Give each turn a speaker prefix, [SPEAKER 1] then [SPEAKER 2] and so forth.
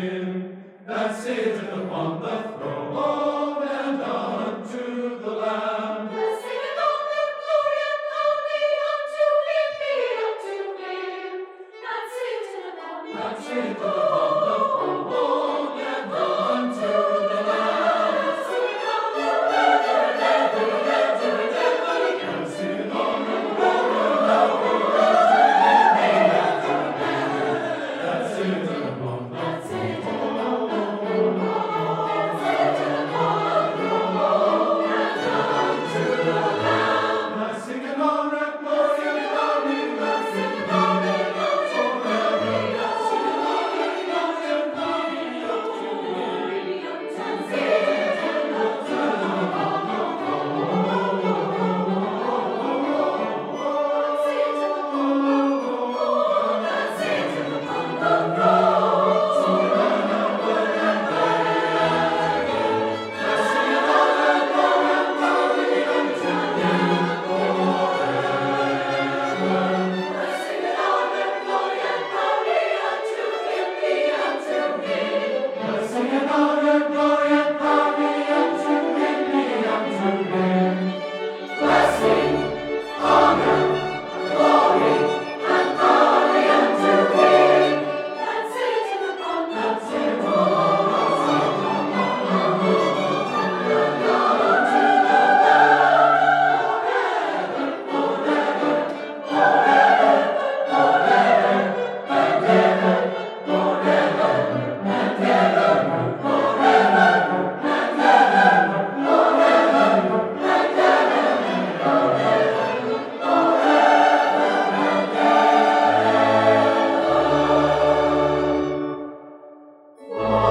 [SPEAKER 1] Him that sitteth upon the throne and unto the Lamb.
[SPEAKER 2] Blessing and honor, glory and power be unto him, that sitteth upon the
[SPEAKER 1] That sitteth upon the throne and unto the Lamb.
[SPEAKER 2] Blessing and honor, ever and ever and ever and ever.
[SPEAKER 1] Blessing and honor, glory and power unto Him that sitteth upon the
[SPEAKER 2] That sitteth upon the
[SPEAKER 1] blessing and honor, glory and power be unto Him forever. Blessing and honor, glory and power be unto Him, be unto Him.
[SPEAKER 2] Blessing, honor, glory, and power be unto him that sitteth upon the throne.